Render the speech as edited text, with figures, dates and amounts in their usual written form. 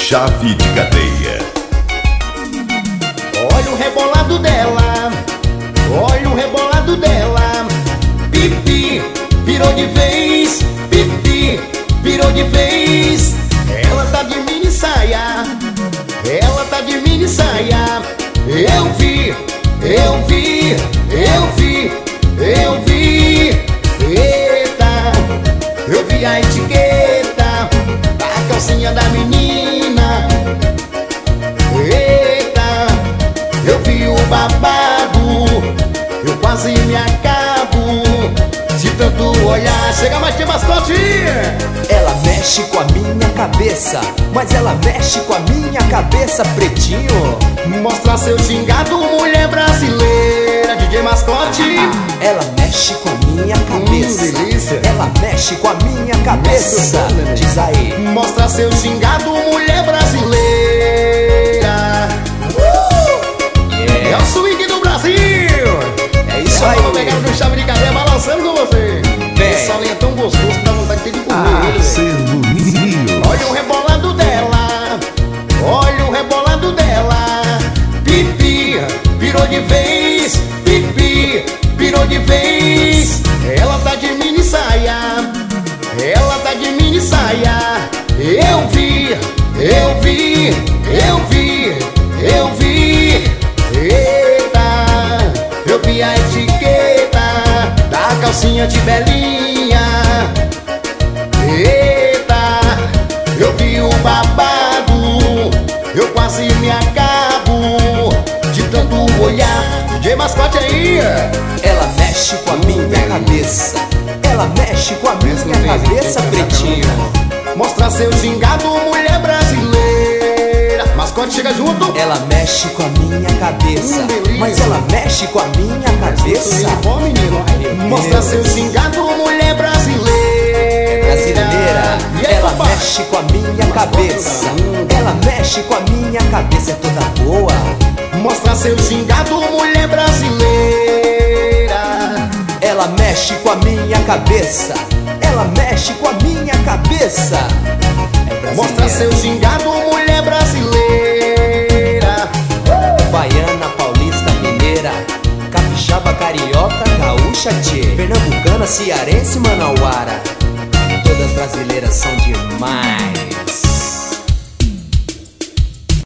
chave de cadeia. Olha o rebolado dela, olha o rebolado dela. Pipi, virou de vez, pipi, virou de vez. Ela tá de mini saia, ela tá de mini saia. Eu vi, eu vi, eu vi, eu vi. Eita, eu vi a etiqueta da calcinha da menina. Eita, eu vi o babado, eu quase me acabo de tanto olhar. Chega mais que mascote. Ela mexe com a minha cabeça, mas ela mexe com a minha cabeça, pretinho. Mostra seu gingado, mulher brasileira, DJ Mascote. Ela mexe com a minha cabeça, delícia. ela mexe com a minha cabeça. Diz aí. Mostra seu gingado, mulher brasileira. É o swing do Brasil. É isso aí. Vou pegar no chave de cadeia balançando com você. Esse salinho é tão gostoso que dá vontade de comer ele. Selo News. Olha o rebolado dela, olha o rebolado dela. Pipi, virou de vez, pipi, virou de vez. Ela tá de mini saia, ela tá de mini saia. Eu vi, eu vi, eu vi, eu vi. Eita, eu vi a etiqueta da calcinha de belinha. Eita, eu vi o babado, eu quase me acabo de tanto olhar. DJ Mascote aí. Ela mexe com a minha cabeça, ela mexe com a minha cabeça, pretinho. Mostra seu gingado, mulher brasileira. Mascote chega junto. Ela mexe com a minha cabeça, mas ela mexe com a minha cabeça. Mostra seu gingado, mulher brasileira. Brasileira, ela mexe com a minha cabeça, ela mexe com a minha cabeça, é toda boa. Mostra seu gingado, mulher brasileira. Ela mexe com a minha cabeça, ela mexe com a minha cabeça. É mostra seu gingado, mulher brasileira. Baiana, paulista, mineira, capixaba, carioca, gaúcha, tchê, pernambucana, cearense, manauara. Todas brasileiras são demais.